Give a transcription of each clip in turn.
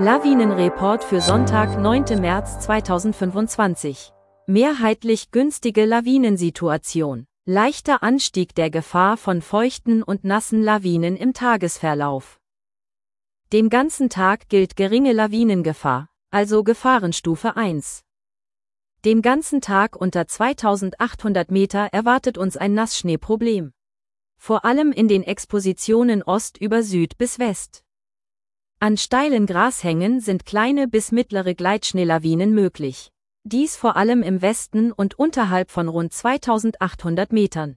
Lawinenreport für Sonntag, 9. März 2025. Mehrheitlich günstige Lawinensituation. Leichter Anstieg der Gefahr von feuchten und nassen Lawinen im Tagesverlauf. Den ganzen Tag gilt geringe Lawinengefahr, also Gefahrenstufe 1. Den ganzen Tag unter 2800 Meter erwartet uns ein Nassschneeproblem. Vor allem in den Expositionen Ost über Süd bis West. An steilen Grashängen sind kleine bis mittlere Gleitschneelawinen möglich. Dies vor allem im Westen und unterhalb von rund 2800 Metern.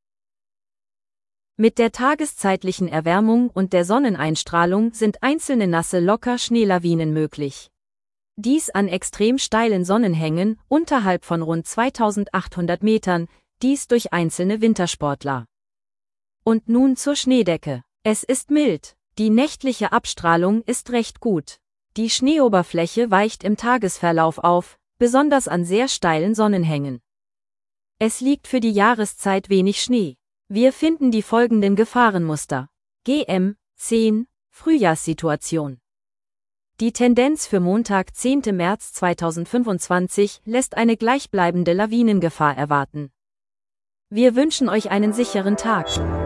Mit der tageszeitlichen Erwärmung und der Sonneneinstrahlung sind einzelne nasse Locker-Schneelawinen möglich. Dies an extrem steilen Sonnenhängen unterhalb von rund 2800 Metern, dies durch einzelne Wintersportler. Und nun zur Schneedecke. Es ist mild. Die nächtliche Abstrahlung ist recht gut. Die Schneeoberfläche weicht im Tagesverlauf auf, besonders an sehr steilen Sonnenhängen. Es liegt für die Jahreszeit wenig Schnee. Wir finden die folgenden Gefahrenmuster. GM10 Frühjahrssituation. Die Tendenz für Montag, 10. März 2025 lässt eine gleichbleibende Lawinengefahr erwarten. Wir wünschen euch einen sicheren Tag.